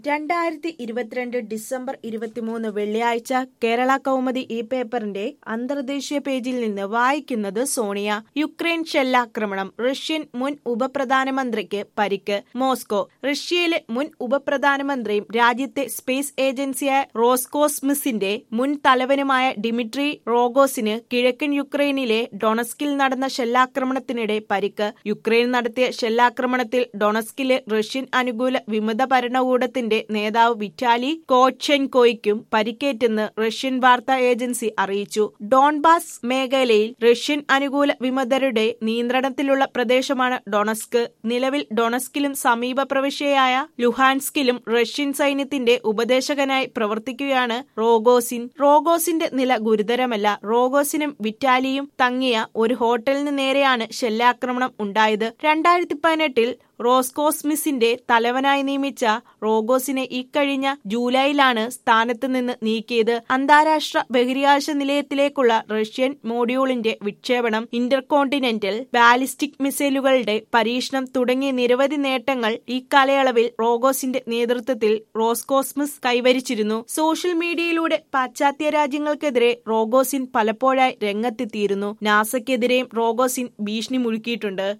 2022 December 23 വെള്ളിയാഴ്ച കേരള കൗമുദി ഈ പേപ്പറിന്റെ അന്തർദേശീയ പേജിൽ നിന്ന് വായിക്കുന്നത് സോണിയ. യുക്രൈൻ ഷെല്ലാക്രമണം, റഷ്യൻ മുൻ ഉപപ്രധാനമന്ത്രിക്ക് പരിക്ക്. മോസ്കോ. റഷ്യയിലെ മുൻ ഉപപ്രധാനമന്ത്രിയും രാജ്യത്തെ സ്പേസ് ഏജൻസിയായ റോസ്കോസ്മസിന്റെ മുൻ തലവനുമായ ഡിമിട്രി റോഗോസിന് കിഴക്കൻ യുക്രൈനിലെ ഡൊണസ്കിൽ നടന്ന ഷെല്ലാക്രമണത്തിനിടെ പരിക്ക്. യുക്രൈൻ നടത്തിയ ഷെല്ലാക്രമണത്തിൽ ഡൊണസ്കിലെ റഷ്യൻ അനുകൂല വിമത ഭരണകൂടത്തിന്റെ നേതാവ് വിറ്റാലി കോച്ഛെൻകോയ്ക്കും പരിക്കേറ്റെന്ന് റഷ്യൻ വാർത്താ ഏജൻസി അറിയിച്ചു. ഡോൺബാസ് മേഖലയിൽ റഷ്യൻ അനുകൂല വിമതരുടെ നിയന്ത്രണത്തിലുള്ള പ്രദേശമാണ് ഡൊണസ്ക്. നിലവിൽ ഡൊണസ്കിലും സമീപ പ്രവിശ്യയായ ലുഹാൻസ്കിലും റഷ്യൻ സൈന്യത്തിന്റെ ഉപദേശകനായി പ്രവർത്തിക്കുകയാണ് റോഗോസിൻ. റോഗോസിന്റെ നില ഗുരുതരമല്ല. റോഗോസിനും വിറ്റാലിയും തങ്ങിയ ഒരു ഹോട്ടലിന് നേരെയാണ് ഷെല്ലാക്രമണം ഉണ്ടായത്. 2018 റോസ്കോസ്മിസിന്റെ തലവനായി നിയമിച്ച റോഗോസിനെ ഇക്കഴിഞ്ഞ ജൂലൈയിലാണ് സ്ഥാനത്ത് നിന്ന് നീക്കിയത്. അന്താരാഷ്ട്ര ബഹിരാകാശ നിലയത്തിലേക്കുള്ള റഷ്യൻ മോഡ്യൂളിന്റെ വിക്ഷേപണം, ഇന്റർകോണ്ടിനെന്റൽ ബാലിസ്റ്റിക് മിസൈലുകളുടെ പരീക്ഷണം തുടങ്ങിയ നിരവധി നേട്ടങ്ങൾ ഈ കാലയളവിൽ റോഗോസിന്റെ നേതൃത്വത്തിൽ റോസ്കോസ്മിസ് കൈവരിച്ചിരുന്നു. സോഷ്യൽ മീഡിയയിലൂടെ പാശ്ചാത്യ രാജ്യങ്ങൾക്കെതിരെ റോഗോസിൻ പലപ്പോഴായി രംഗത്തെത്തിയിരുന്നു. നാസയ്ക്കെതിരെയും റോഗോസിൻ ഭീഷണി മുഴക്കിയിട്ടുണ്ട്.